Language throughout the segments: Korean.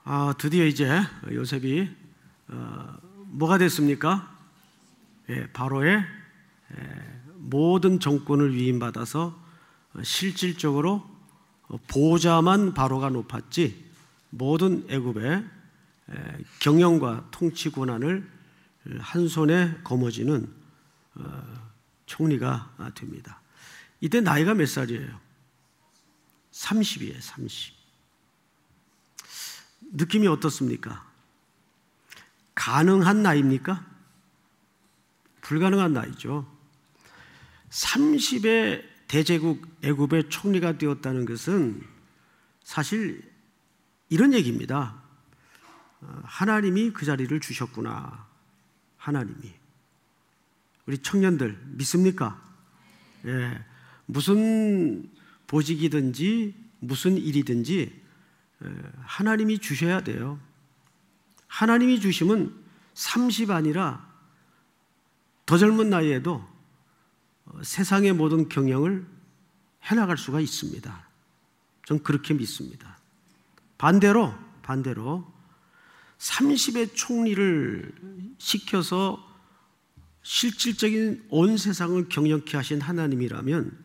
드디어 이제 요셉이 뭐가 됐습니까? 바로의 모든 정권을 위임받아서 실질적으로 보좌만 바로가 높았지 모든 애굽의 경영과 통치 권한을 한 손에 거머쥐는 총리가 됩니다. 이때 나이가 몇 살이에요? 30이에요. 30. 느낌이 어떻습니까? 가능한 나이입니까? 불가능한 나이죠. 30의 대제국 애굽의 총리가 되었다는 것은 사실 이런 얘기입니다. 하나님이 그 자리를 주셨구나. 하나님이. 우리 청년들 믿습니까? 예, 무슨 보직이든지 무슨 일이든지 하나님이 주셔야 돼요. 하나님이 주시면 30 아니라 더 젊은 나이에도 세상의 모든 경영을 해나갈 수가 있습니다. 전 그렇게 믿습니다. 반대로 30의 총리를 시켜서 실질적인 온 세상을 경영케 하신 하나님이라면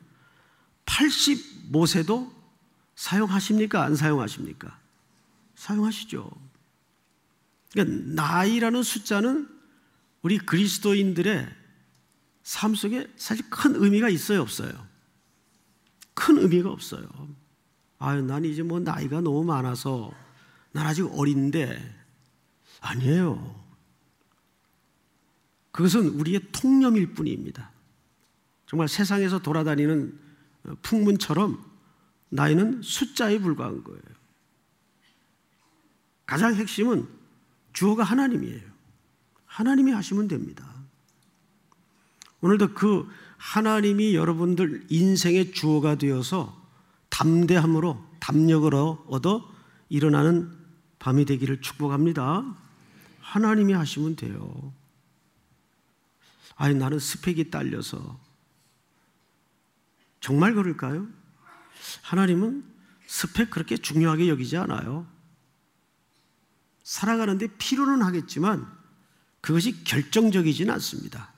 85세도 사용하십니까? 안 사용하십니까? 사용하시죠. 그러니까 나이라는 숫자는 우리 그리스도인들의 삶 속에 사실 큰 의미가 있어요, 없어요? 큰 의미가 없어요. 난 이제 뭐 나이가 너무 많아서 난 아직 어린데. 아니에요. 그것은 우리의 통념일 뿐입니다. 정말 세상에서 돌아다니는 풍문처럼 나이는 숫자에 불과한 거예요. 가장 핵심은 주어가 하나님이에요. 하나님이 하시면 됩니다. 오늘도 그 하나님이 여러분들 인생의 주어가 되어서 담대함으로 담력을 얻어 일어나는 밤이 되기를 축복합니다. 하나님이 하시면 돼요. 나는 스펙이 딸려서. 정말 그럴까요? 하나님은 스펙 그렇게 중요하게 여기지 않아요. 살아가는데 필요는 하겠지만 그것이 결정적이지는 않습니다.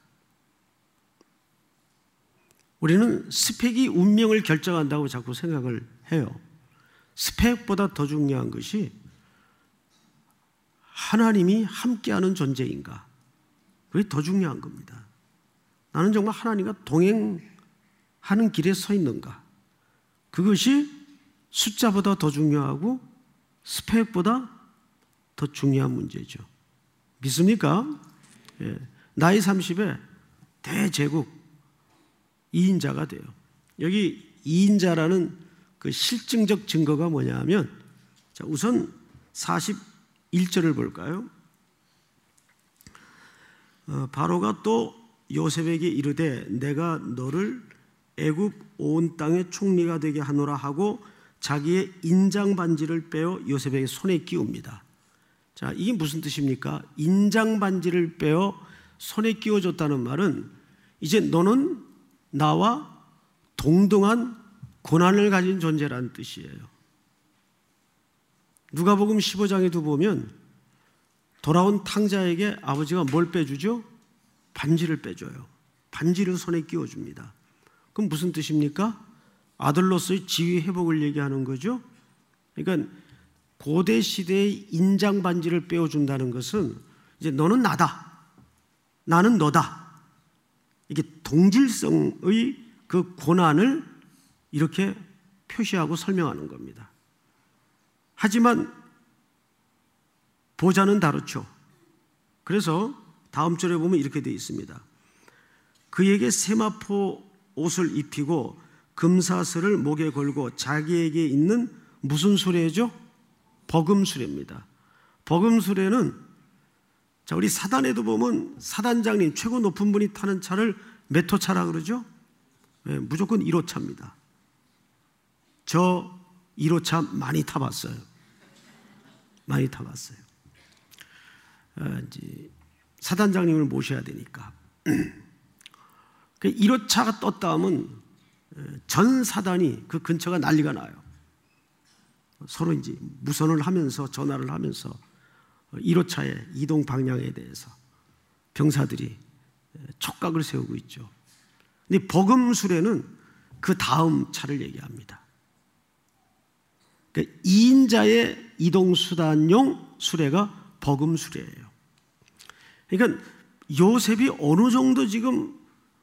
우리는 스펙이 운명을 결정한다고 자꾸 생각을 해요. 스펙보다 더 중요한 것이 하나님이 함께하는 존재인가? 그게 더 중요한 겁니다. 나는 정말 하나님과 동행하는 길에 서 있는가? 그것이 숫자보다 더 중요하고 스펙보다 더 중요한 문제죠. 믿습니까? 예. 나이 30에 대제국 2인자가 돼요. 여기 2인자라는 그 실증적 증거가 뭐냐면, 우선 41절을 볼까요? 바로가 또 요셉에게 이르되 내가 너를 애굽 온 땅의 총리가 되게 하노라 하고 자기의 인장 반지를 빼어 요셉에게 손에 끼웁니다. 자, 이게 무슨 뜻입니까? 인장 반지를 빼어 손에 끼워줬다는 말은 이제 너는 나와 동등한 고난을 가진 존재라는 뜻이에요. 누가복음 15장에도 보면 돌아온 탕자에게 아버지가 뭘 빼주죠? 반지를 빼줘요. 반지를 손에 끼워줍니다. 그럼 무슨 뜻입니까? 아들로서의 지위 회복을 얘기하는 거죠. 그러니까 고대 시대의 인장 반지를 빼어준다는 것은 이제 너는 나다, 나는 너다. 이게 동질성의 그 고난을 이렇게 표시하고 설명하는 겁니다. 하지만 보좌는 다르죠. 그래서 다음 절에 보면 이렇게 되어 있습니다. 그에게 세마포 옷을 입히고 금사슬을 목에 걸고 자기에게 있는 무슨 수레죠? 버금수레입니다. 버금수레는 우리 사단에도 보면 사단장님 최고 높은 분이 타는 차를 몇 호차라 그러죠? 네, 무조건 1호차입니다. 저 1호차 많이 타봤어요. 많이 타봤어요. 이제 사단장님을 모셔야 되니까. 1호차가 떴다 하면 전 사단이 그 근처가 난리가 나요. 서로 이제 무선을 하면서 전화를 하면서 1호차의 이동 방향에 대해서 병사들이 촉각을 세우고 있죠. 근데 버금수레는 그 다음 차를 얘기합니다. 그러니까 2인자의 이동수단용 수레가 버금수레예요. 그러니까 요셉이 어느 정도 지금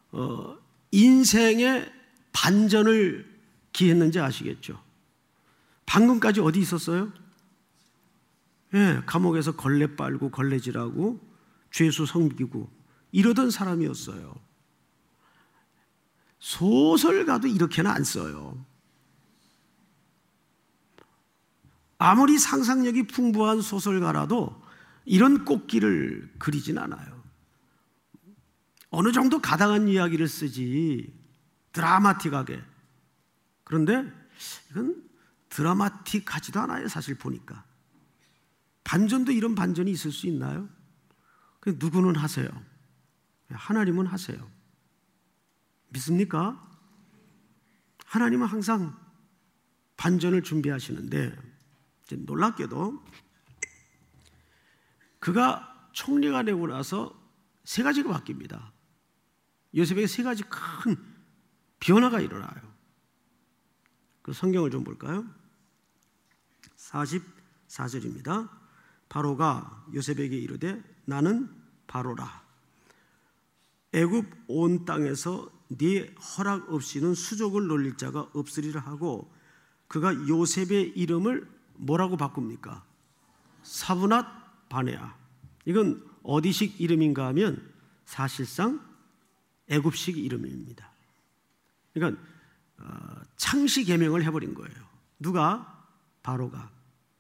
인생의 반전을 기했는지 아시겠죠? 방금까지 어디 있었어요? 예, 감옥에서 걸레 빨고 걸레질하고 죄수 섬기고 이러던 사람이었어요. 소설가도 이렇게는 안 써요. 아무리 상상력이 풍부한 소설가라도 이런 꽃길을 그리진 않아요. 어느 정도 가당한 이야기를 쓰지 드라마틱하게. 그런데 이건 드라마틱하지도 않아요. 사실 보니까 반전도 이런 반전이 있을 수 있나요? 누구는 하세요. 하나님은 하세요. 믿습니까? 하나님은 항상 반전을 준비하시는데 놀랍게도 그가 총리가 되고 나서 세 가지가 바뀝니다. 요셉에게 세 가지 큰 변화가 일어나요. 그 성경을 좀 볼까요? 44절입니다. 바로가 요셉에게 이르되 나는 바로라. 애굽 온 땅에서 네 허락 없이는 수족을 놀릴 자가 없으리라 하고 그가 요셉의 이름을 뭐라고 바꿉니까? 사브낫 바네아. 이건 어디식 이름인가 하면 사실상 애굽식 이름입니다. 그러니까 창시 계명을 해버린 거예요. 누가? 바로가.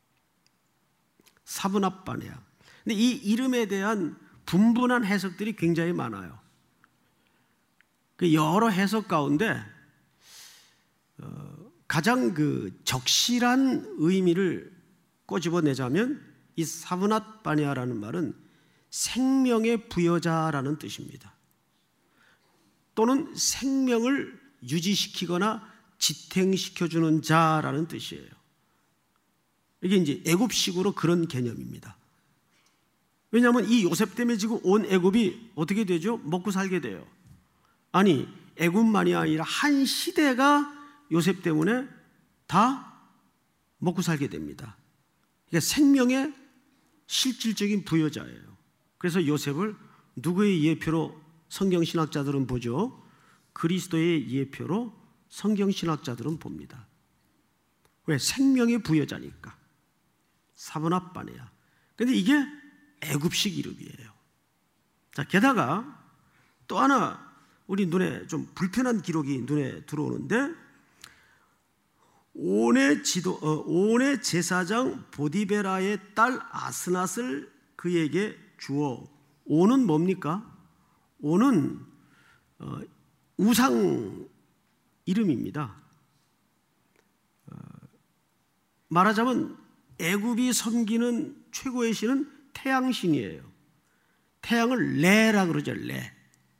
사브낫 바네아. 근데 이 이름에 대한 분분한 해석들이 굉장히 많아요. 그 여러 해석 가운데 가장 그 적실한 의미를 꼬집어내자면 이 사브낫 바네아라는 말은 생명의 부여자라는 뜻입니다. 또는 생명을 유지시키거나 지탱시켜주는 자라는 뜻이에요. 이게 이제 애굽식으로 그런 개념입니다. 왜냐하면 이 요셉 때문에 지금 온 애굽이 어떻게 되죠? 먹고 살게 돼요. 아니, 애굽만이 아니라 한 시대가 요셉 때문에 다 먹고 살게 됩니다. 그러니까 생명의 실질적인 부여자예요. 그래서 요셉을 누구의 예표로 성경신학자들은 보죠? 그리스도의 예표로 성경신학자들은 봅니다. 왜? 생명의 부여자니까. 사브낫 바네아. 그런데 이게 애굽식 이름이에요. 자, 게다가 또 하나 우리 눈에 좀 불편한 기록이 눈에 들어오는데 온의 제사장 보디베라의 딸 아스낫을 그에게 주어. 온은 뭡니까? 온은 우상 이름입니다. 말하자면 애굽이 섬기는 최고의 신은 태양신이에요. 태양을 레라 그러죠. 레.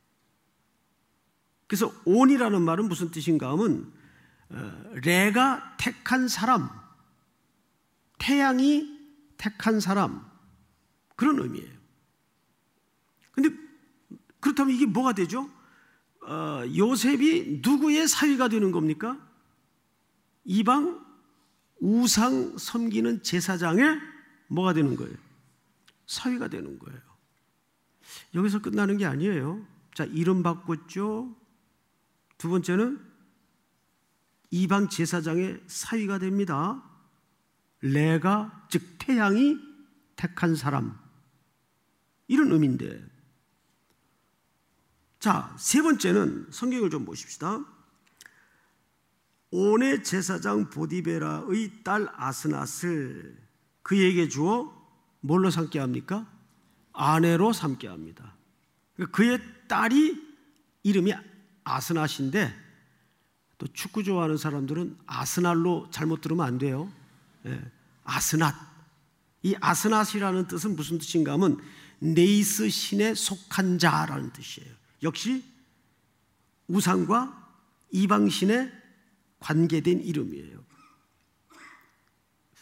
그래서 온이라는 말은 무슨 뜻인가 하면 레가 택한 사람, 태양이 택한 사람, 그런 의미예요. 그런데 그렇다면 이게 뭐가 되죠? 요셉이 누구의 사위가 되는 겁니까? 이방 우상 섬기는 제사장의 뭐가 되는 거예요? 사위가 되는 거예요. 여기서 끝나는 게 아니에요. 자, 이름 바꿨죠. 두 번째는 이방 제사장의 사위가 됩니다. 레가, 즉 태양이 택한 사람, 이런 의미인데, 자, 세 번째는 성경을 좀 보십시다. 온의 제사장 보디베라의 딸 아스낫을 그에게 주어 뭘로 삼게 합니까? 아내로 삼게 합니다. 그의 딸이 이름이 아스낫인데, 또 축구 좋아하는 사람들은 아스날로 잘못 들으면 안 돼요. 예, 아스낫. 이 아스낫이라는 뜻은 무슨 뜻인가 하면 네이스 신에 속한 자라는 뜻이에요. 역시 우상과 이방신에 관계된 이름이에요.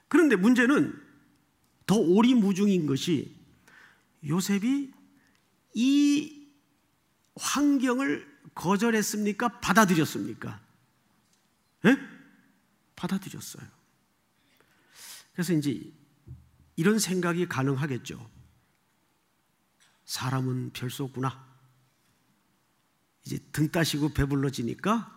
그런데 문제는 더 오리무중인 것이 요셉이 이 환경을 거절했습니까? 받아들였습니까? 예? 받아들였어요. 그래서 이제 이런 생각이 가능하겠죠. 사람은 별 수 없구나. 이제 등 따시고 배불러지니까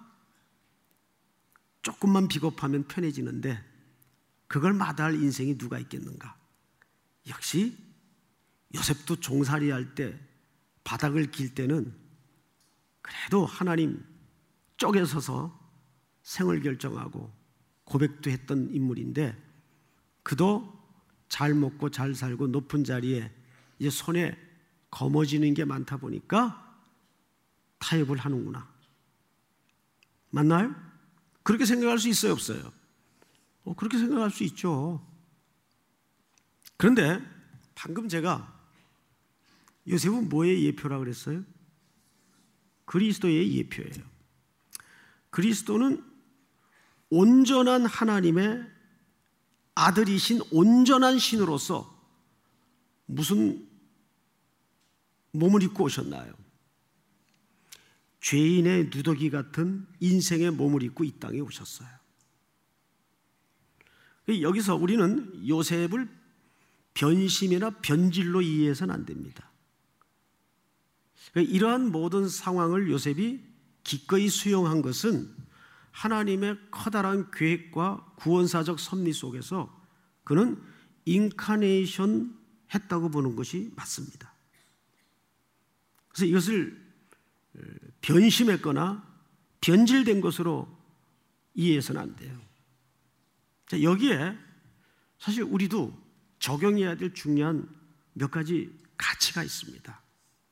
조금만 비겁하면 편해지는데 그걸 마다할 인생이 누가 있겠는가. 역시 요셉도 종살이 할 때 바닥을 길 때는 그래도 하나님 쪽에 서서 생을 결정하고 고백도 했던 인물인데 그도 잘 먹고 잘 살고 높은 자리에 이제 손에 거머쥐는 게 많다 보니까 타협을 하는구나. 맞나요? 그렇게 생각할 수 있어요, 없어요? 그렇게 생각할 수 있죠. 그런데 방금 제가 요셉은 뭐의 예표라고 그랬어요? 그리스도의 예표예요. 그리스도는 온전한 하나님의 아들이신 온전한 신으로서 무슨 몸을 입고 오셨나요? 죄인의 누더기 같은 인생의 몸을 입고 이 땅에 오셨어요. 여기서 우리는 요셉을 변심이나 변질로 이해해서는 안 됩니다. 이러한 모든 상황을 요셉이 기꺼이 수용한 것은 하나님의 커다란 계획과 구원사적 섭리 속에서 그는 인카네이션 했다고 보는 것이 맞습니다. 그래서 이것을 변심했거나 변질된 것으로 이해해서는 안 돼요. 자, 여기에 사실 우리도 적용해야 될 중요한 몇 가지 가치가 있습니다.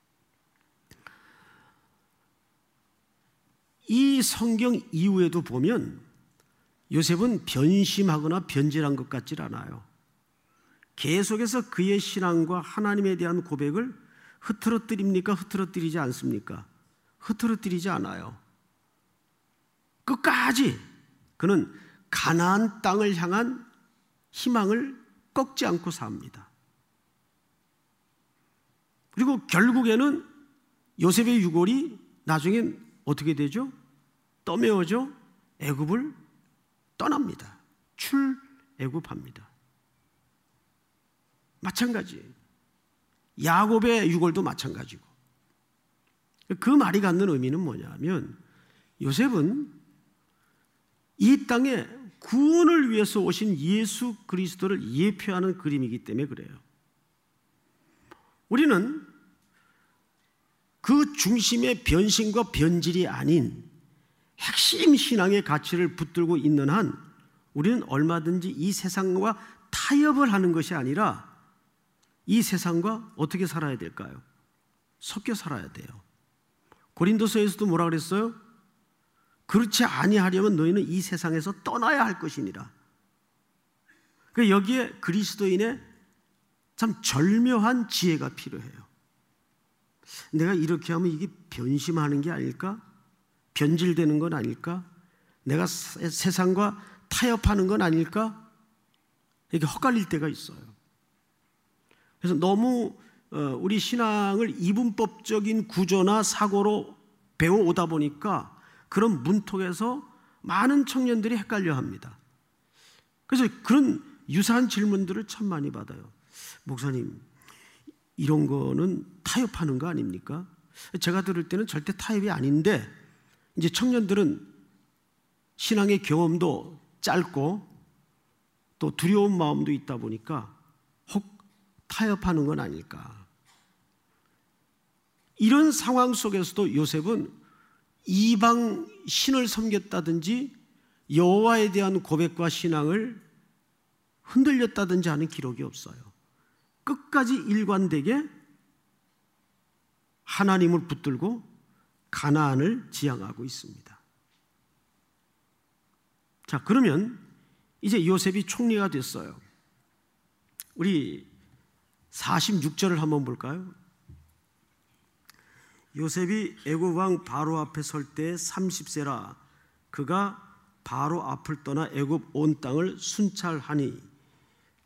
이 성경 이후에도 보면 요셉은 변심하거나 변질한 것 같질 않아요. 계속해서 그의 신앙과 하나님에 대한 고백을 흐트러뜨립니까? 흐트러뜨리지 않습니까? 흐트러뜨리지 않아요. 끝까지 그는 가나안 땅을 향한 희망을 꺾지 않고 삽니다. 그리고 결국에는 요셉의 유골이 나중엔 어떻게 되죠? 떠메어져 애굽을 떠납니다. 출애굽합니다. 마찬가지. 야곱의 유골도 마찬가지고. 그 말이 갖는 의미는 뭐냐면 요셉은 이 땅에 구원을 위해서 오신 예수 그리스도를 예표하는 그림이기 때문에 그래요. 우리는 그 중심의 변심과 변질이 아닌 핵심 신앙의 가치를 붙들고 있는 한 우리는 얼마든지 이 세상과 타협을 하는 것이 아니라 이 세상과 어떻게 살아야 될까요? 섞여 살아야 돼요. 고린도서에서도 뭐라 그랬어요? 그렇지 아니하려면 너희는 이 세상에서 떠나야 할 것이니라. 여기에 그리스도인의 참 절묘한 지혜가 필요해요. 내가 이렇게 하면 이게 변심하는 게 아닐까? 변질되는 건 아닐까? 내가 세상과 타협하는 건 아닐까? 이게 헛갈릴 때가 있어요. 그래서 너무 우리 신앙을 이분법적인 구조나 사고로 배워오다 보니까 그런 문턱에서 많은 청년들이 헷갈려 합니다. 그래서 그런 유사한 질문들을 참 많이 받아요. 목사님, 이런 거는 타협하는 거 아닙니까? 제가 들을 때는 절대 타협이 아닌데 이제 청년들은 신앙의 경험도 짧고 또 두려운 마음도 있다 보니까 혹 타협하는 건 아닐까. 이런 상황 속에서도 요셉은 이방 신을 섬겼다든지 여호와에 대한 고백과 신앙을 흔들렸다든지 하는 기록이 없어요. 끝까지 일관되게 하나님을 붙들고 가나안을 지향하고 있습니다. 자, 그러면 이제 요셉이 총리가 됐어요. 우리 46절을 한번 볼까요? 요셉이 애굽 왕 바로 앞에 설 때 30세라 그가 바로 앞을 떠나 애굽 온 땅을 순찰하니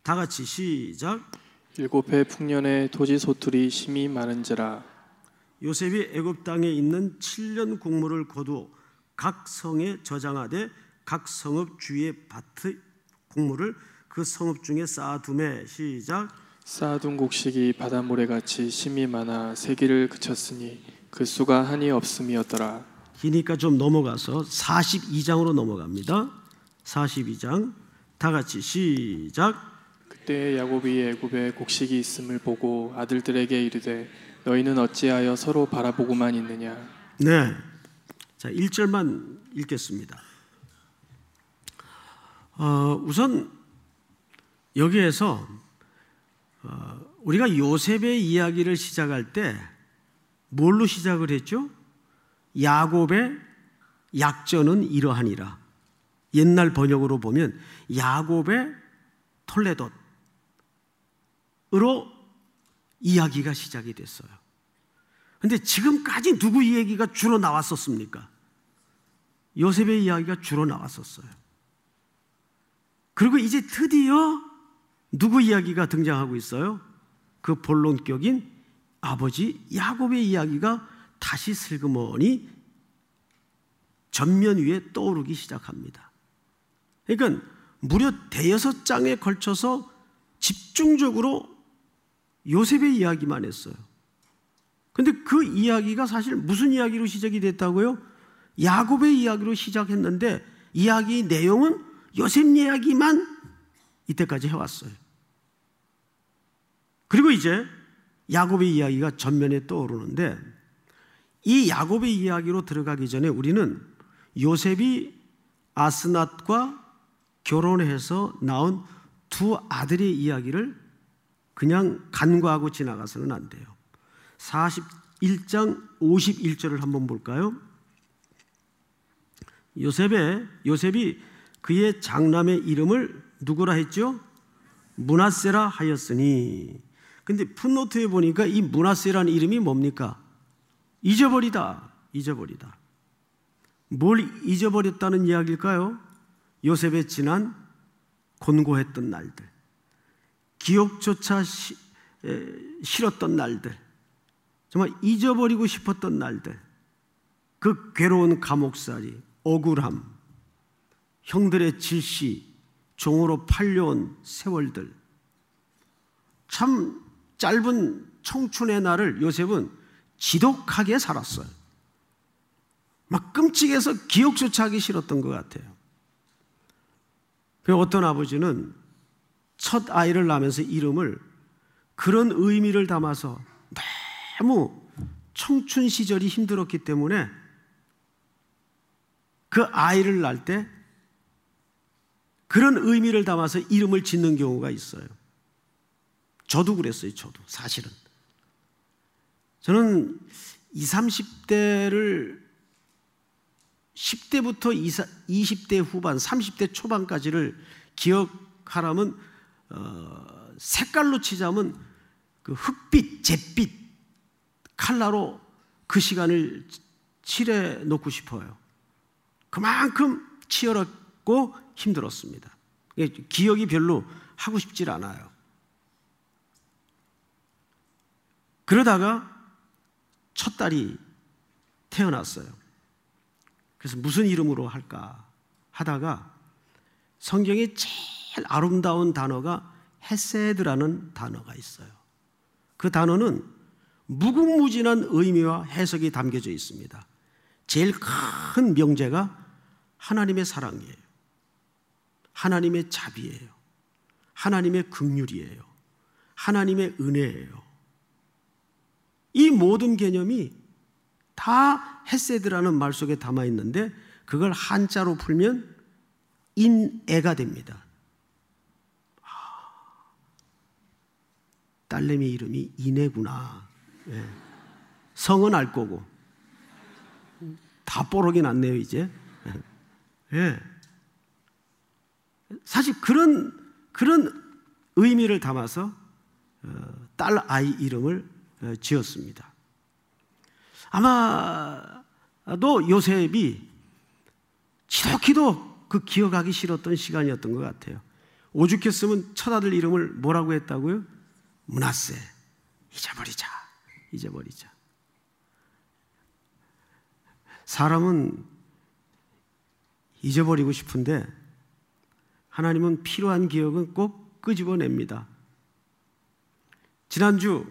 다 같이 시작. 7해 풍년에 토지 소출이 심히 많은지라. 요셉이 애굽 땅에 있는 7년 국물을 거두 각 성에 저장하되 각 성읍 주위의 밭의 국물을 그 성읍 중에 쌓아두매. 시작. 쌓아둔 곡식이 바닷모래같이 심히 많아 세기를 그쳤으니 그 수가 한이 없음이었더라. 기니까 좀 넘어가서 42장으로 넘어갑니다. 42장 다 같이 시작. 그때 야곱이 애굽에 곡식이 있음을 보고 아들들에게 이르되 너희는 어찌하여 서로 바라보고만 있느냐. 네, 자 1절만 읽겠습니다. 우선 여기에서 우리가 요셉의 이야기를 시작할 때 뭘로 시작을 했죠? 야곱의 약전은 이러하니라. 옛날 번역으로 보면 야곱의 톨레돗으로 이야기가 시작이 됐어요. 그런데 지금까지 누구 이야기가 주로 나왔었습니까? 요셉의 이야기가 주로 나왔었어요. 그리고 이제 드디어 누구 이야기가 등장하고 있어요? 그 본론격인 아버지 야곱의 이야기가 다시 슬그머니 전면 위에 떠오르기 시작합니다. 그러니까 무려 6장에 걸쳐서 집중적으로 요셉의 이야기만 했어요. 그런데 그 이야기가 사실 무슨 이야기로 시작이 됐다고요? 야곱의 이야기로 시작했는데 이야기 내용은 요셉 이야기만 이때까지 해왔어요. 그리고 이제 야곱의 이야기가 전면에 떠오르는데 이 야곱의 이야기로 들어가기 전에 우리는 요셉이 아스낫과 결혼해서 낳은 두 아들의 이야기를 그냥 간과하고 지나가서는 안 돼요. 41장 51절을 한번 볼까요? 요셉이 그의 장남의 이름을 누구라 했죠? 므낫세라 하였으니. 근데 풋노트에 보니까 이 므낫세라는 이름이 뭡니까? 잊어버리다. 뭘 잊어버렸다는 이야기일까요? 요셉의 지난 곤고했던 날들, 기억조차 싫었던 날들, 정말 잊어버리고 싶었던 날들, 그 괴로운 감옥살이, 억울함, 형들의 질시, 종으로 팔려온 세월들, 참 짧은 청춘의 날을 요셉은 지독하게 살았어요. 막 끔찍해서 기억조차 하기 싫었던 것 같아요. 어떤 아버지는 첫 아이를 낳으면서 이름을 그런 의미를 담아서 너무 청춘 시절이 힘들었기 때문에 그 아이를 낳을 때 그런 의미를 담아서 이름을 짓는 경우가 있어요. 저도 그랬어요. 저도 사실은. 저는 20, 30대를 10대부터 20대 후반, 30대 초반까지를 기억하라면 색깔로 치자면 그 흑빛, 잿빛 컬러로 그 시간을 칠해 놓고 싶어요. 그만큼 치열했고 힘들었습니다. 기억이 별로 하고 싶질 않아요. 그러다가 첫 딸이 태어났어요. 그래서 무슨 이름으로 할까 하다가 성경에 제일 아름다운 단어가 헤세드라는 단어가 있어요. 그 단어는 무궁무진한 의미와 해석이 담겨져 있습니다. 제일 큰 명제가 하나님의 사랑이에요. 하나님의 자비예요. 하나님의 긍휼이에요. 하나님의 은혜예요. 이 모든 개념이 다 헤세드라는 말 속에 담아 있는데 그걸 한자로 풀면 인애가 됩니다. 딸내미 이름이 인애구나. 예. 성은 알 거고 다 뽀록이 났네요 이제. 예. 사실 그런 의미를 담아서 딸 아이 이름을 지었습니다. 아마도 요셉이 지독히도 그 기억하기 싫었던 시간이었던 것 같아요. 오죽했으면 첫 아들 이름을 뭐라고 했다고요? 므낫세. 잊어버리자. 사람은 잊어버리고 싶은데 하나님은 필요한 기억은 꼭 끄집어냅니다. 지난주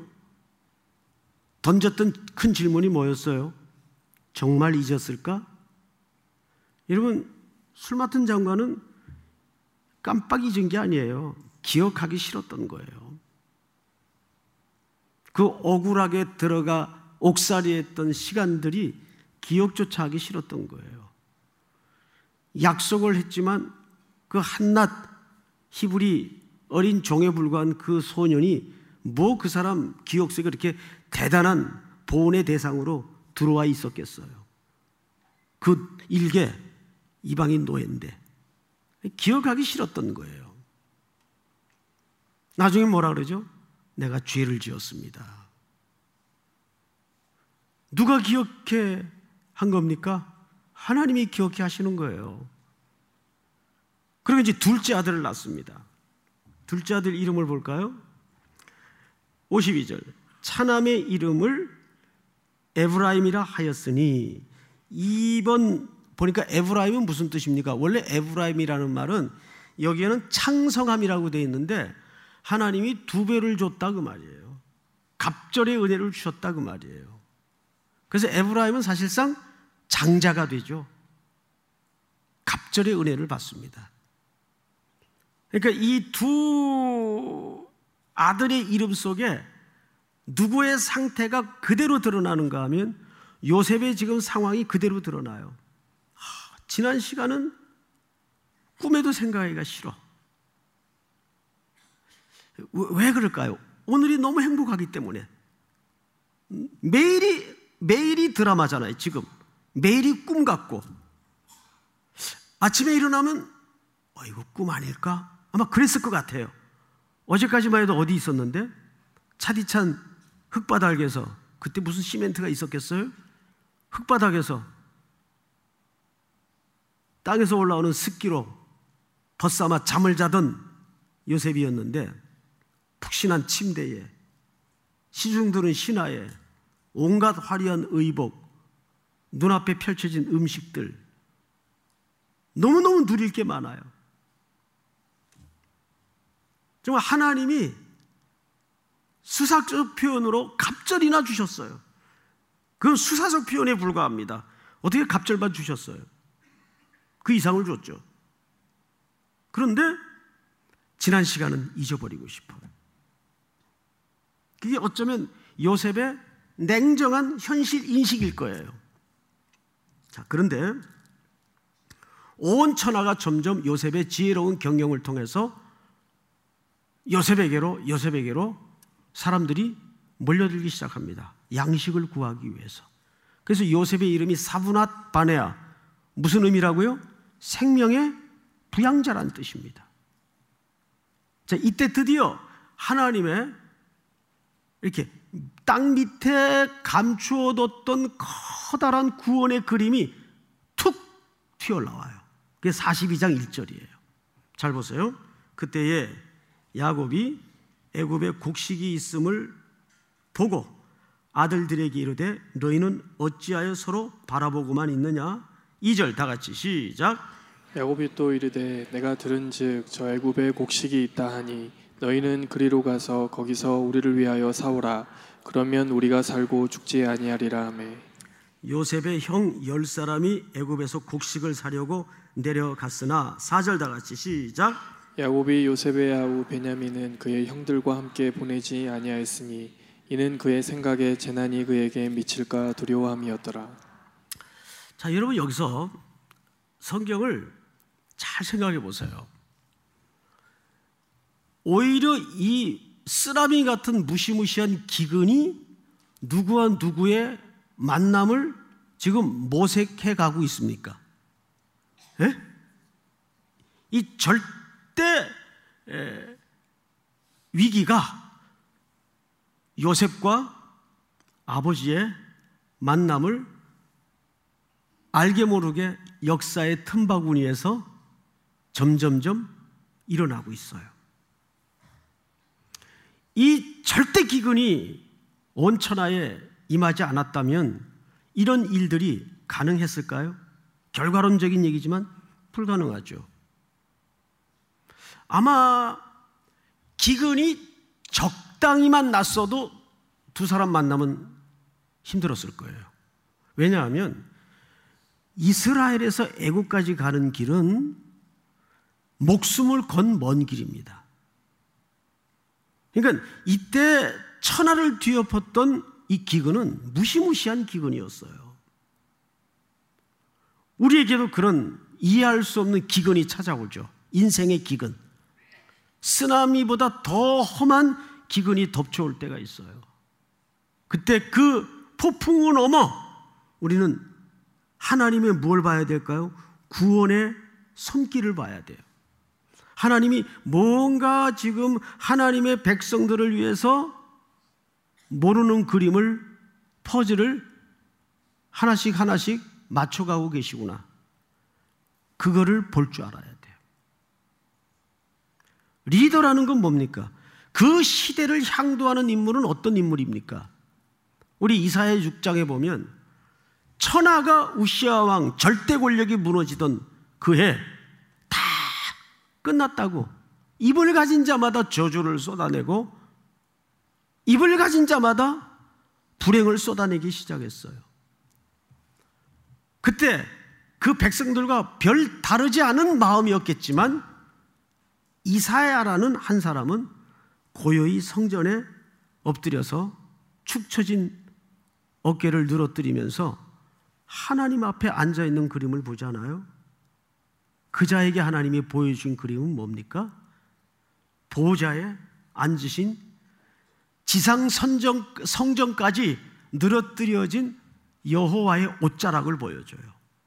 던졌던 큰 질문이 뭐였어요? 정말 잊었을까? 여러분, 술 맡은 장관은 깜빡 잊은 게 아니에요. 기억하기 싫었던 거예요. 그 억울하게 들어가 옥살이했던 시간들이 기억조차 하기 싫었던 거예요. 약속을 했지만 그 한낱 히브리 어린 종에 불과한 그 소년이 뭐 그 사람 기억 속에 그렇게 대단한 보온의 대상으로 들어와 있었겠어요. 그 일개 이방인 노예인데 기억하기 싫었던 거예요. 나중에 뭐라 그러죠? 내가 죄를 지었습니다. 누가 기억해 한 겁니까? 하나님이 기억해 하시는 거예요. 그리고 이제 둘째 아들을 낳습니다. 둘째 아들 이름을 볼까요? 52절. 차남의 이름을 에브라임이라 하였으니, 2번 보니까 에브라임은 무슨 뜻입니까? 원래 에브라임이라는 말은 여기에는 창성함이라고 되어 있는데 하나님이 2배를 줬다 그 말이에요. 갑절의 은혜를 주셨다 그 말이에요. 그래서 에브라임은 사실상 장자가 되죠. 갑절의 은혜를 받습니다. 그러니까 이 두 아들의 이름 속에 누구의 상태가 그대로 드러나는가 하면 요셉의 지금 상황이 그대로 드러나요. 지난 시간은 꿈에도 생각하기가 싫어. 왜 그럴까요? 오늘이 너무 행복하기 때문에. 매일이 드라마잖아요. 지금 매일이 꿈 같고, 아침에 일어나면 이거 꿈 아닐까? 아마 그랬을 것 같아요. 어제까지만 해도 어디 있었는데? 차디찬 흙바닥에서, 그때 무슨 시멘트가 있었겠어요? 흙바닥에서 땅에서 올라오는 습기로 벗삼아 잠을 자던 요셉이었는데, 푹신한 침대에, 시중들은 신하에, 온갖 화려한 의복, 눈앞에 펼쳐진 음식들, 너무너무 누릴 게 많아요. 정말 하나님이 수사적 표현으로 갑절이나 주셨어요. 그건 수사적 표현에 불과합니다. 어떻게 갑절만 주셨어요? 그 이상을 줬죠. 그런데 지난 시간은 잊어버리고 싶어요. 그게 어쩌면 요셉의 냉정한 현실 인식일 거예요. 자, 그런데 온 천하가 점점 요셉의 지혜로운 경영을 통해서 요셉에게로 사람들이 몰려들기 시작합니다. 양식을 구하기 위해서. 그래서 요셉의 이름이 사브낫 바네아, 무슨 의미라고요? 생명의 부양자라는 뜻입니다. 자, 이때 드디어 하나님의 이렇게 땅 밑에 감추어뒀던 커다란 구원의 그림이 툭 튀어나와요. 그게 42장 1절이에요. 잘 보세요. 그때에 야곱이 애굽에 곡식이 있음을 보고 아들들에게 이르되 너희는 어찌하여 서로 바라보고만 있느냐? 2절 다 같이 시작. 야곱이 또 이르되 내가 들은즉 저 애굽에 곡식이 있다 하니 너희는 그리로 가서 거기서 우리를 위하여 사오라. 그러면 우리가 살고 죽지 아니하리라 하매. 요셉의 형 10사람이 애굽에서 곡식을 사려고 내려갔으나 4절 다 같이 시작. 야곱이 요셉의 아우 베냐민은 그의 형들과 함께 보내지 아니하였으니 이는 그의 생각에 재난이 그에게 미칠까 두려워함이었더라. 자, 여러분 여기서 성경을 잘 생각해 보세요. 오히려 이 쓰라미 같은 무시무시한 기근이 누구와 누구의 만남을 지금 모색해 가고 있습니까? 예? 이 절대 위기가 요셉과 아버지의 만남을 알게 모르게 역사의 틈바구니에서 점점점 일어나고 있어요. 이 절대 기근이 온 천하에 임하지 않았다면 이런 일들이 가능했을까요? 결과론적인 얘기지만 불가능하죠. 아마 기근이 적당히만 났어도 두 사람 만나면 힘들었을 거예요. 왜냐하면 이스라엘에서 애국까지 가는 길은 목숨을 건 먼 길입니다. 그러니까 이때 천하를 뒤엎었던 이 기근은 무시무시한 기근이었어요. 우리에게도 그런 이해할 수 없는 기근이 찾아오죠. 인생의 기근. 쓰나미보다 더 험한 기근이 덮쳐올 때가 있어요. 그때 그 폭풍을 넘어 우리는 하나님의 뭘 봐야 될까요? 구원의 손길을 봐야 돼요. 하나님이 뭔가 지금 하나님의 백성들을 위해서 모르는 그림을, 퍼즐을 하나씩 하나씩 맞춰가고 계시구나. 그거를 볼 줄 알아야 돼요. 리더라는 건 뭡니까? 그 시대를 향도하는 인물은 어떤 인물입니까? 우리 이사야 6장에 보면 천하가 우시아 왕 절대 권력이 무너지던 그 해 다 끝났다고 입을 가진 자마다 저주를 쏟아내고 입을 가진 자마다 불행을 쏟아내기 시작했어요. 그때 그 백성들과 별 다르지 않은 마음이었겠지만 이사야라는 한 사람은 고요히 성전에 엎드려서 축 처진 어깨를 늘어뜨리면서 하나님 앞에 앉아있는 그림을 보잖아요. 그 자에게 하나님이 보여준 그림은 뭡니까? 보좌에 앉으신 지상 성전까지 늘어뜨려진 여호와의 옷자락을 보여줘요.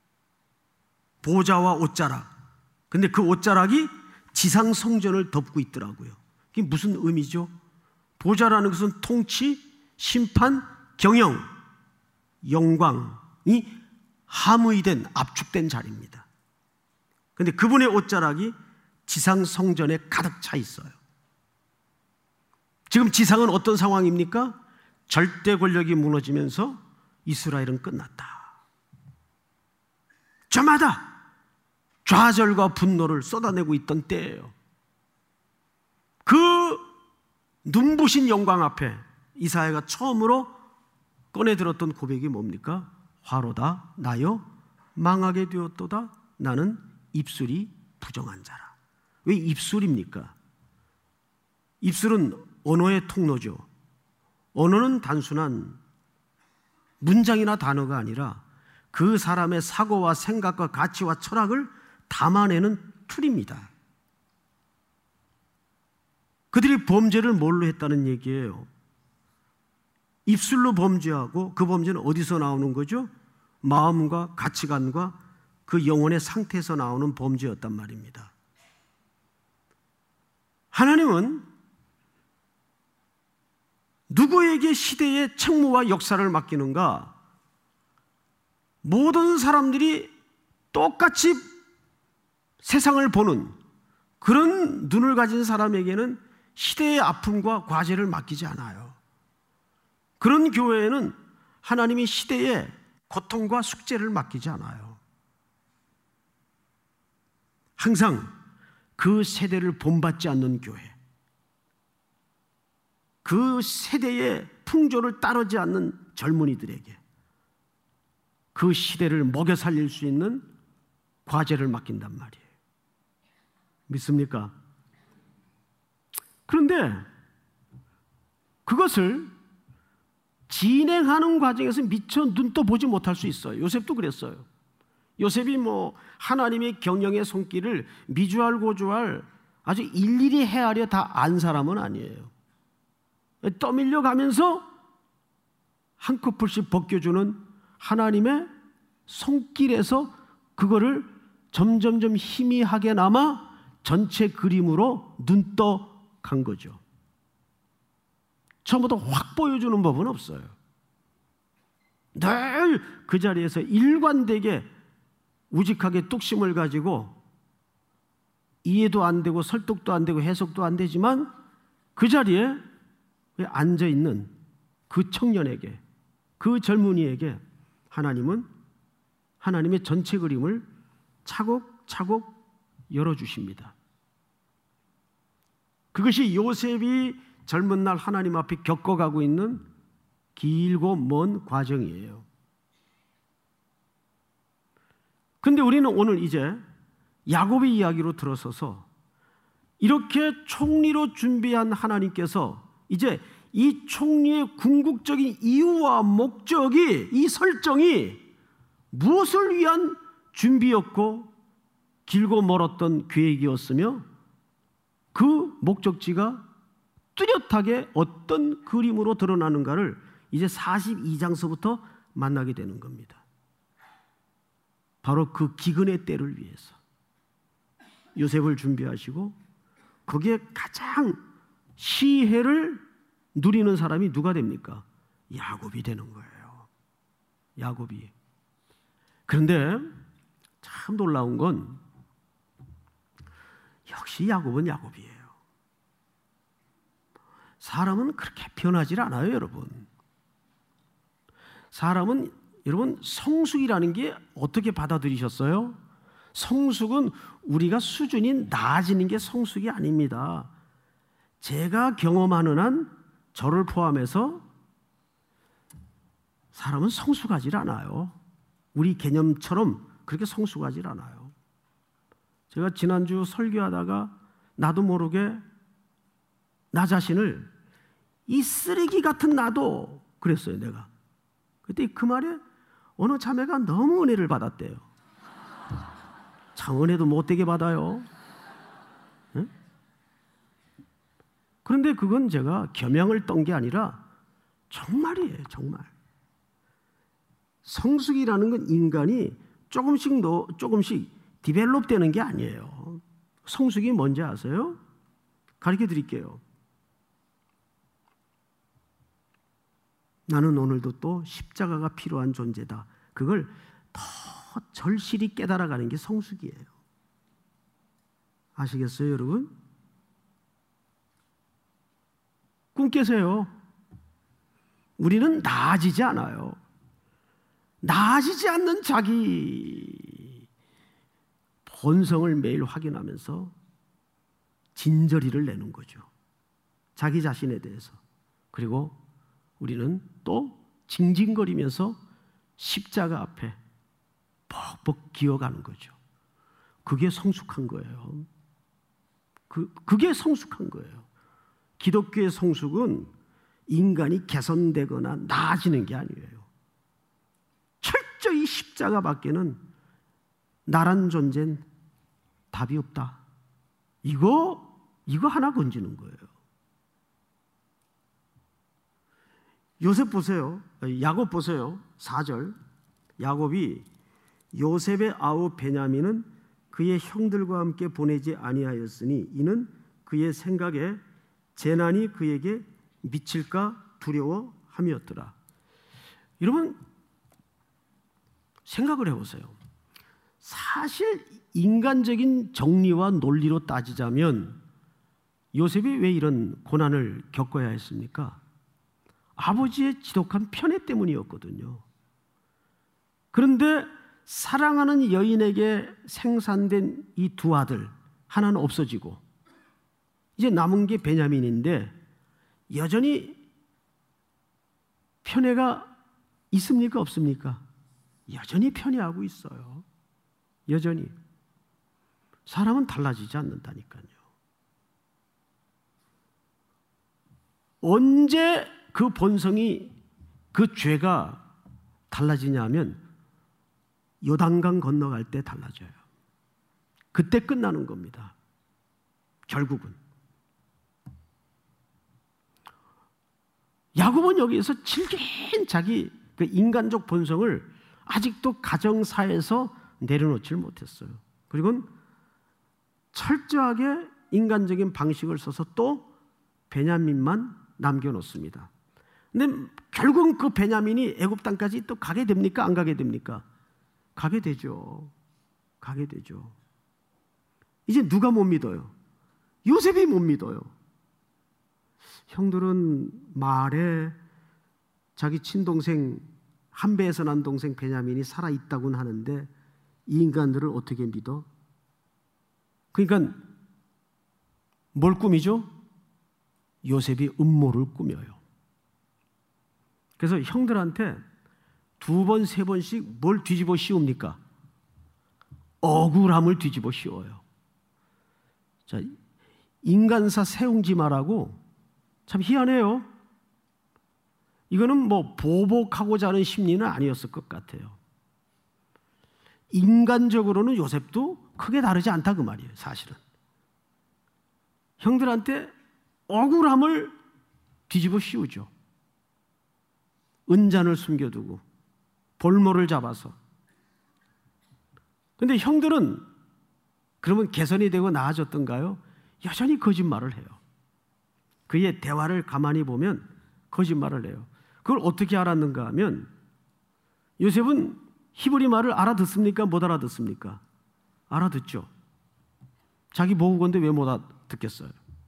보좌와 옷자락. 근데 그 옷자락이 지상 성전을 덮고 있더라고요. 이게 무슨 의미죠? 보좌라는 것은 통치, 심판, 경영, 영광이 함의된, 압축된 자리입니다. 그런데 그분의 옷자락이 지상 성전에 가득 차 있어요. 지금 지상은 어떤 상황입니까? 절대 권력이 무너지면서 이스라엘은 끝났다. 저마다 좌절과 분노를 쏟아내고 있던 때예요. 그 눈부신 영광 앞에 이사야가 처음으로 꺼내들었던 고백이 뭡니까? 화로다 나여 망하게 되었도다 나는 입술이 부정한 자라. 왜 입술입니까? 입술은 언어의 통로죠. 언어는 단순한 문장이나 단어가 아니라 그 사람의 사고와 생각과 가치와 철학을 담아내는 툴입니다. 그들이 범죄를 뭘로 했다는 얘기예요? 입술로 범죄하고 그 범죄는 어디서 나오는 거죠? 마음과 가치관과 그 영혼의 상태에서 나오는 범죄였단 말입니다. 하나님은 누구에게 시대의 책무와 역사를 맡기는가? 모든 사람들이 똑같이 세상을 보는 그런 눈을 가진 사람에게는 시대의 아픔과 과제를 맡기지 않아요. 그런 교회에는 하나님이 시대의 고통과 숙제를 맡기지 않아요. 항상 그 세대를 본받지 않는 교회, 그 세대의 풍조를 따르지 않는 젊은이들에게 그 시대를 먹여 살릴 수 있는 과제를 맡긴단 말이에요. 믿습니까? 그런데 그것을 진행하는 과정에서 미처 눈도 보지 못할 수 있어요. 요셉도 그랬어요. 요셉이 하나님의 경영의 손길을 미주알 고주알 아주 일일이 헤아려 다 안 사람은 아니에요. 떠밀려 가면서 한 커플씩 벗겨주는 하나님의 손길에서 그거를 점점점 희미하게나마 전체 그림으로 눈떠 간 거죠. 처음부터 확 보여주는 법은 없어요. 늘 그 자리에서 일관되게 우직하게 뚝심을 가지고 이해도 안 되고 설득도 안 되고 해석도 안 되지만 그 자리에 앉아 있는 그 청년에게, 그 젊은이에게 하나님은 하나님의 전체 그림을 차곡차곡 열어주십니다. 그것이 요셉이 젊은 날 하나님 앞에 겪어가고 있는 길고 먼 과정이에요. 근데 우리는 오늘 이제 야곱의 이야기로 들어서서 이렇게 총리로 준비한 하나님께서 이제 이 총리의 궁극적인 이유와 목적이, 이 설정이 무엇을 위한 준비였고 길고 멀었던 계획이었으며 그 목적지가 뚜렷하게 어떤 그림으로 드러나는가를 이제 42장서부터 만나게 되는 겁니다. 바로 그 기근의 때를 위해서 요셉을 준비하시고 거기에 가장 시혜를 누리는 사람이 누가 됩니까? 야곱이 되는 거예요. 야곱이. 그런데 참 놀라운 건 역시 야곱은 야곱이에요. 사람은 그렇게 변하지 않아요, 여러분. 사람은 여러분 성숙이라는 게 어떻게 받아들이셨어요? 성숙은 우리가 수준이 나아지는 게 성숙이 아닙니다. 제가 경험하는 한 저를 포함해서 사람은 성숙하지 않아요. 우리 개념처럼 그렇게 성숙하지 않아요. 제가 지난주 설교하다가 나도 모르게 나 자신을 이 쓰레기 같은 나도 그랬어요, 내가. 그때 그 말에 어느 자매가 너무 은혜를 받았대요. 참 은혜도 못되게 받아요. 응? 그런데 그건 제가 겸양을 떤 게 아니라 정말이에요, 정말. 성숙이라는 건 인간이 조금씩 디벨롭 되는 게 아니에요. 성숙이 뭔지 아세요? 가르쳐 드릴게요. 나는 오늘도 또 십자가가 필요한 존재다. 그걸 더 절실히 깨달아가는 게 성숙이에요. 아시겠어요, 여러분? 꿈 깨세요. 우리는 나아지지 않아요. 나아지지 않는 자기 본성을 매일 확인하면서 진저리를 내는 거죠. 자기 자신에 대해서. 그리고 우리는 또 징징거리면서 십자가 앞에 벅벅 기어가는 거죠. 그게 성숙한 거예요. 그게 성숙한 거예요. 기독교의 성숙은 인간이 개선되거나 나아지는 게 아니에요. 철저히 십자가 밖에는 나란 존재는 답이 없다. 이거 하나 건지는 거예요. 요셉 보세요. 야곱 보세요. 4절. 야곱이 요셉의 아우 베냐민은 그의 형들과 함께 보내지 아니하였으니 이는 그의 생각에 재난이 그에게 미칠까 두려워함이었더라. 여러분 생각을 해보세요. 사실 인간적인 정리와 논리로 따지자면 요셉이 왜 이런 고난을 겪어야 했습니까? 아버지의 지독한 편애 때문이었거든요. 그런데 사랑하는 여인에게 생산된 이 두 아들, 하나는 없어지고 이제 남은 게 베냐민인데 여전히 편애가 있습니까? 없습니까? 여전히 편애하고 있어요. 여전히. 사람은 달라지지 않는다니까요. 언제 그 본성이, 그 죄가 달라지냐면 요단강 건너갈 때 달라져요. 그때 끝나는 겁니다. 결국은. 야곱은 여기에서 질긴 자기 그 인간적 본성을 아직도 가정사에서 내려놓질 못했어요. 그리고 철저하게 인간적인 방식을 써서 또 베냐민만 남겨놓습니다. 근데 결국은 그 베냐민이 애굽 땅까지 또 가게 됩니까? 안 가게 됩니까? 가게 되죠. 가게 되죠. 이제 누가 못 믿어요? 요셉이 못 믿어요. 형들은 말에 자기 친동생, 한 배에서 난 동생 베냐민이 살아있다고는 하는데 이 인간들을 어떻게 믿어? 그러니까 뭘 꾸미죠? 요셉이 음모를 꾸며요. 그래서 형들한테 2번, 3번씩 뭘 뒤집어 씌웁니까? 억울함을 뒤집어 씌워요. 자, 인간사 세웅지마라고 참 희한해요. 이거는 뭐 보복하고자 하는 심리는 아니었을 것 같아요. 인간적으로는 요셉도 크게 다르지 않다 그 말이에요. 사실은 형들한테 억울함을 뒤집어 씌우죠. 은잔을 숨겨두고 볼모를 잡아서. 그런데 형들은 그러면 개선이 되고 나아졌던가요? 여전히 거짓말을 해요. 그의 대화를 가만히 보면 거짓말을 해요. 그걸 어떻게 알았는가 하면 요셉은 히브리 말을 알아듣습니까? 못 알아듣습니까? 알아듣죠. 자기 모국어인데 왜 못 알아듣겠어요?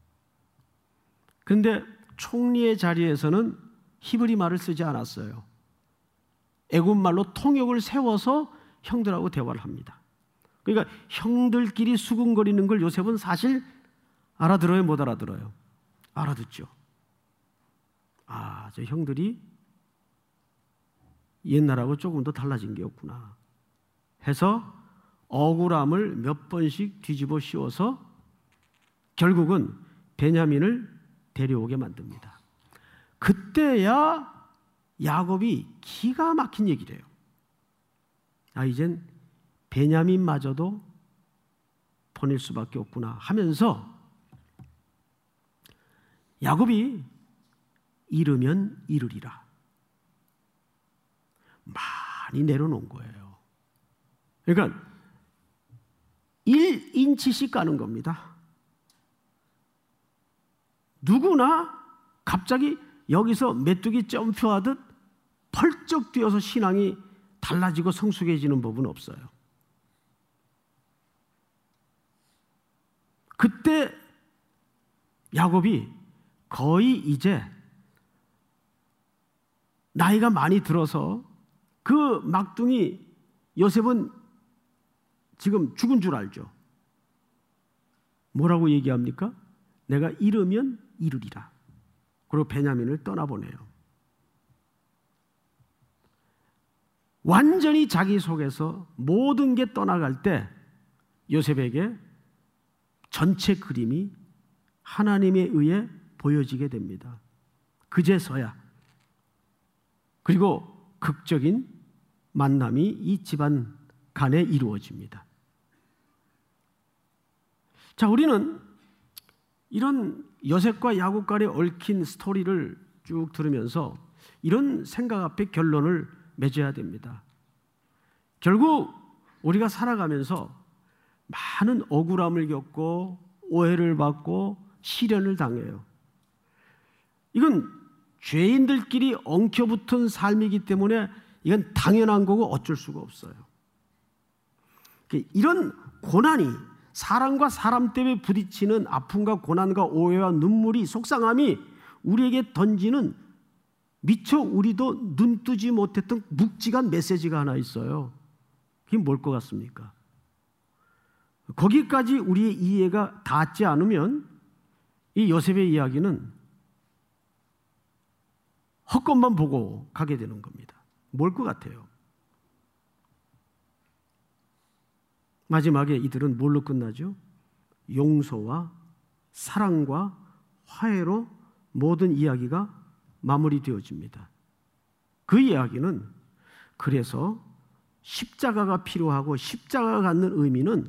그런데 총리의 자리에서는 히브리 말을 쓰지 않았어요. 애굽 말로 통역을 세워서 형들하고 대화를 합니다. 그러니까 형들끼리 수군거리는 걸 요셉은 사실 알아들어요? 못 알아들어요? 알아듣죠. 아, 저 형들이 옛날하고 조금 더 달라진 게 없구나 해서 억울함을 몇 번씩 뒤집어 씌워서 결국은 베냐민을 데려오게 만듭니다. 그때야 야곱이 기가 막힌 얘기를 해요. 아, 이젠 베냐민마저도 보낼 수밖에 없구나 하면서 야곱이 이르면 이르리라 많이 내려놓은 거예요. 그러니까 1인치씩 가는 겁니다. 누구나 갑자기 여기서 메뚜기 점프하듯 펄쩍 뛰어서 신앙이 달라지고 성숙해지는 법은 없어요. 그때 야곱이 거의 이제 나이가 많이 들어서 그 막둥이 요셉은 지금 죽은 줄 알죠. 뭐라고 얘기합니까? 내가 이르면 이르리라. 그리고 베냐민을 떠나보내요. 완전히 자기 속에서 모든 게 떠나갈 때 요셉에게 전체 그림이 하나님에 의해 보여지게 됩니다. 그제서야. 그리고 극적인 만남이 이 집안 간에 이루어집니다. 자, 우리는 이런 요셉과 야곱 간에 얽힌 스토리를 쭉 들으면서 이런 생각 앞에 결론을 맺어야 됩니다. 결국 우리가 살아가면서 많은 억울함을 겪고 오해를 받고 시련을 당해요. 이건 죄인들끼리 엉켜붙은 삶이기 때문에 이건 당연한 거고 어쩔 수가 없어요. 이런 고난이 사람과 사람 때문에 부딪히는 아픔과 고난과 오해와 눈물이 속상함이 우리에게 던지는 미처 우리도 눈뜨지 못했던 묵직한 메시지가 하나 있어요. 그게 뭘 것 같습니까? 거기까지 우리의 이해가 닿지 않으면 이 요셉의 이야기는 헛것만 보고 가게 되는 겁니다. 뭘 것 같아요? 마지막에 이들은 뭘로 끝나죠? 용서와 사랑과 화해로 모든 이야기가 마무리되어집니다. 그 이야기는 그래서 십자가가 필요하고 십자가가 갖는 의미는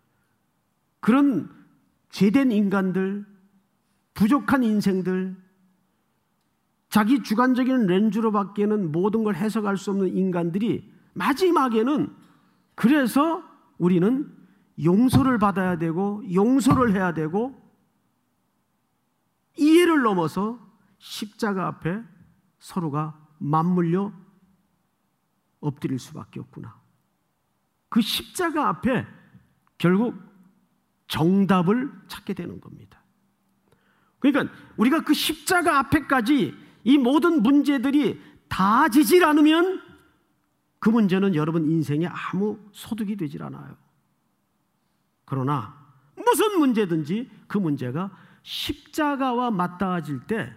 그런 죄된 인간들, 부족한 인생들, 자기 주관적인 렌즈로밖에는 모든 걸 해석할 수 없는 인간들이 마지막에는 그래서 우리는 용서를 받아야 되고 용서를 해야 되고 이해를 넘어서 십자가 앞에 서로가 맞물려 엎드릴 수밖에 없구나. 그 십자가 앞에 결국 정답을 찾게 되는 겁니다. 그러니까 우리가 그 십자가 앞에까지 이 모든 문제들이 닿아지질 않으면 그 문제는 여러분 인생에 아무 소득이 되질 않아요. 그러나 무슨 문제든지 그 문제가 십자가와 맞닿아질 때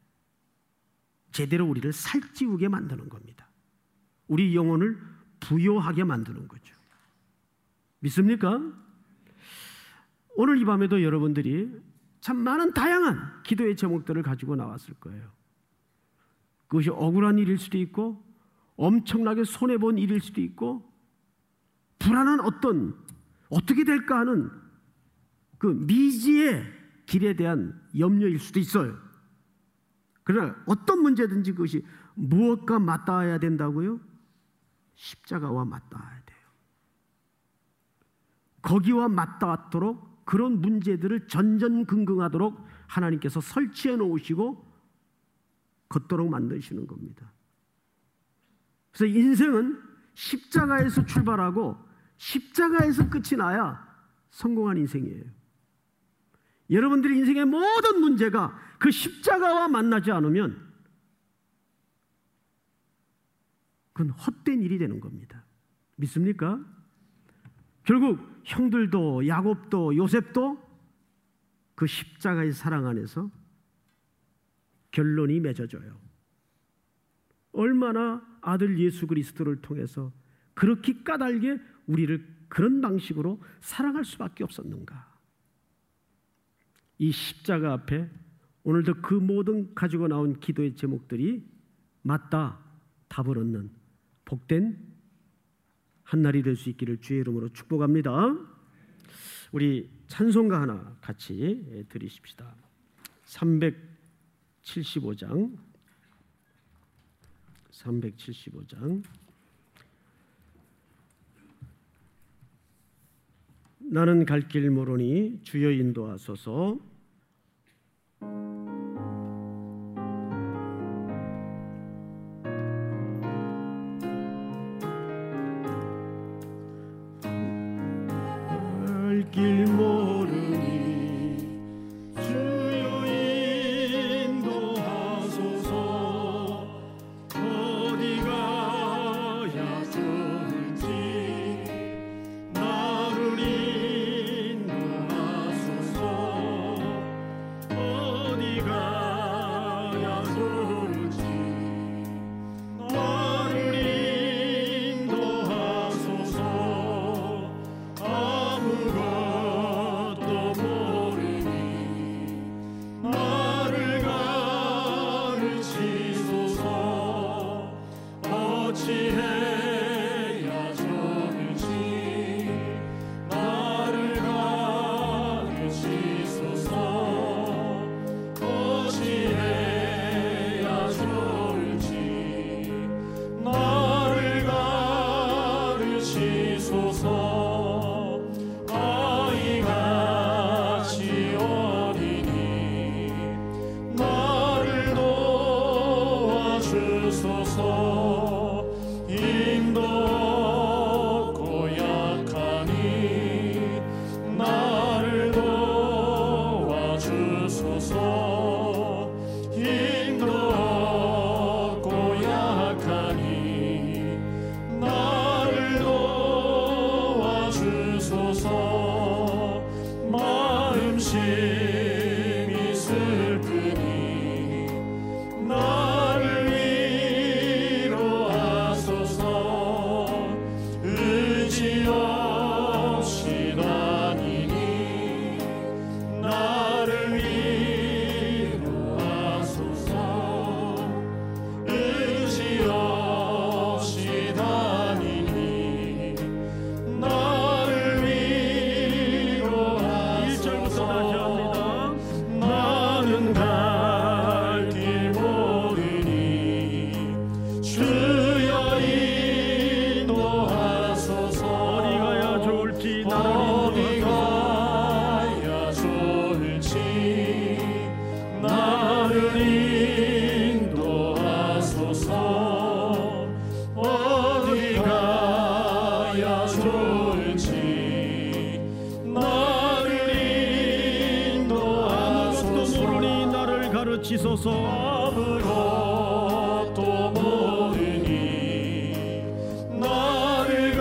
제대로 우리를 살찌우게 만드는 겁니다. 우리 영혼을 부요하게 만드는 거죠. 믿습니까? 오늘 이 밤에도 여러분들이 참 많은 다양한 기도의 제목들을 가지고 나왔을 거예요. 그것이 억울한 일일 수도 있고 엄청나게 손해본 일일 수도 있고 불안한 어떻게 될까 하는 그 미지의 길에 대한 염려일 수도 있어요. 그러나 어떤 문제든지 그것이 무엇과 맞닿아야 된다고요? 십자가와 맞닿아야 돼요. 거기와 맞닿도록 그런 문제들을 전전긍긍하도록 하나님께서 설치해 놓으시고 걷도록 만드시는 겁니다. 그래서 인생은 십자가에서 출발하고 십자가에서 끝이 나야 성공한 인생이에요. 여러분들의 인생의 모든 문제가 그 십자가와 만나지 않으면 그건 헛된 일이 되는 겁니다. 믿습니까? 결국 형들도 야곱도 요셉도 그 십자가의 사랑 안에서 결론이 맺어져요. 얼마나 아들 예수 그리스도를 통해서 그렇게 까닭에 우리를 그런 방식으로 사랑할 수밖에 없었는가. 이 십자가 앞에 오늘도 그 모든 가지고 나온 기도의 제목들이 맞다 답을 얻는 복된 한날이 될 수 있기를 주의 이름으로 축복합니다. 우리 찬송가 하나 같이 드리십시다. 375장 나는 갈 길 모르니 주여 인도하소서. 갈 길 모르니 주여 인도하소서. 어디 가야 좋을지 나를 인도하소서. 어디 가야 좋을지 나를 인도하소서. 아무것도 모르니 나를 가르치소서. 어찌해야 좋을지 나를 가르치소서. 어찌해야 좋을지 나를 가르치소서. 아이같이 어리니 나를 아무것도 모르니 나를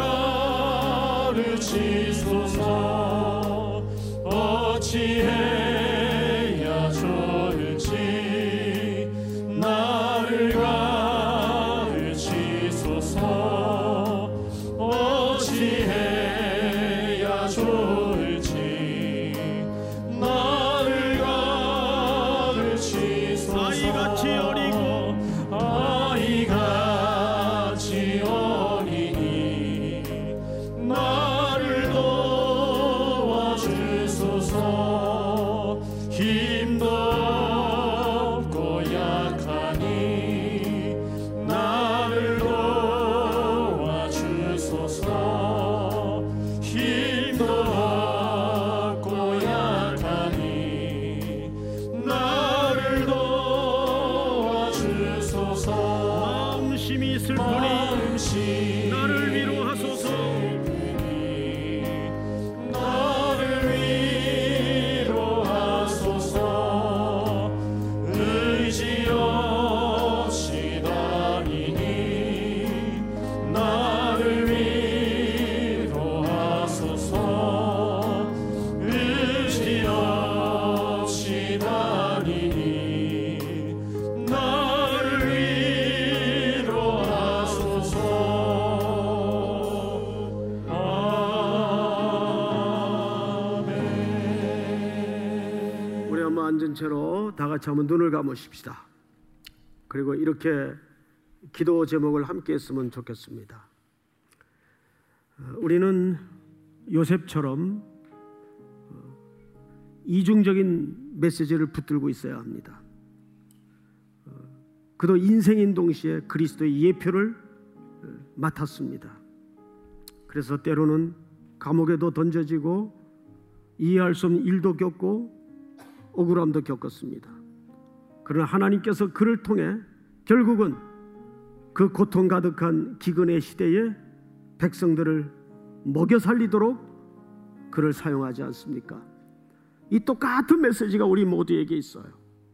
가르치소서. 어찌해야 좋을지 나를 가르치소서. 어찌해야 좋을지 나를 가르치소서. 아이같이 어리고 아이같이 어리니 나를 도와주소서. 힘도 없고 약하니 나를 도와주소서. 힘도 없고 약하니 나를 도와주소서. 마음심이 슬프니 마음심이 나를 위로하소서. 나를 위로하소서. 의지 없이 다니니 나를 위로하소서. 의지 없이 다니니 나를 위로하소서. 아멘. 우리 한번 앉은 채로 다 같이 한번 눈을 감으십시다. 그리고 이렇게 기도 제목을 함께 했으면 좋겠습니다. 우리는 요셉처럼 이중적인 메시지를 붙들고 있어야 합니다. 그도 인생인 동시에 그리스도의 예표를 맡았습니다. 그래서 때로는 감옥에도 던져지고 이해할 수 없는 일도 겪고 억울함도 겪었습니다. 그러나 하나님께서 그를 통해 결국은 그 고통 가득한 기근의 시대에 백성들을 먹여 살리도록 그를 사용하지 않습니까? 이 똑같은 메시지가 우리 모두에게 있어요.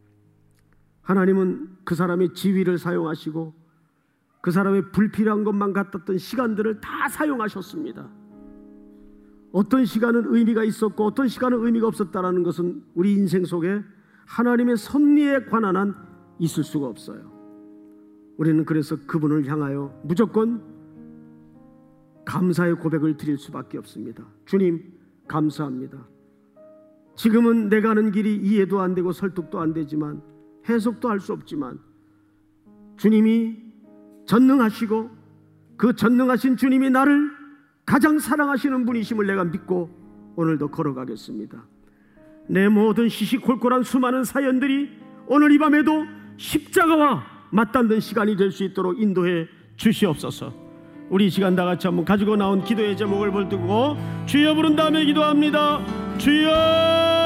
하나님은 그 사람의 지위를 사용하시고 그 사람의 불필요한 것만 같았던 시간들을 다 사용하셨습니다. 어떤 시간은 의미가 있었고 어떤 시간은 의미가 없었다는 것은 우리 인생 속에 하나님의 섭리에 관한 한 있을 수가 없어요. 우리는 그래서 그분을 향하여 무조건 감사의 고백을 드릴 수밖에 없습니다. 주님, 감사합니다. 지금은 내가 가는 길이 이해도 안 되고 설득도 안 되지만 해석도 할 수 없지만 주님이 전능하시고 그 전능하신 주님이 나를 가장 사랑하시는 분이심을 내가 믿고 오늘도 걸어가겠습니다. 내 모든 시시콜콜한 수많은 사연들이 오늘 이 밤에도 십자가와 맞닿는 시간이 될 수 있도록 인도해 주시옵소서. 우리 이 시간 다 같이 한번 가지고 나온 기도의 제목을 붙들고 주여 부른 다음에 기도합니다. 주여.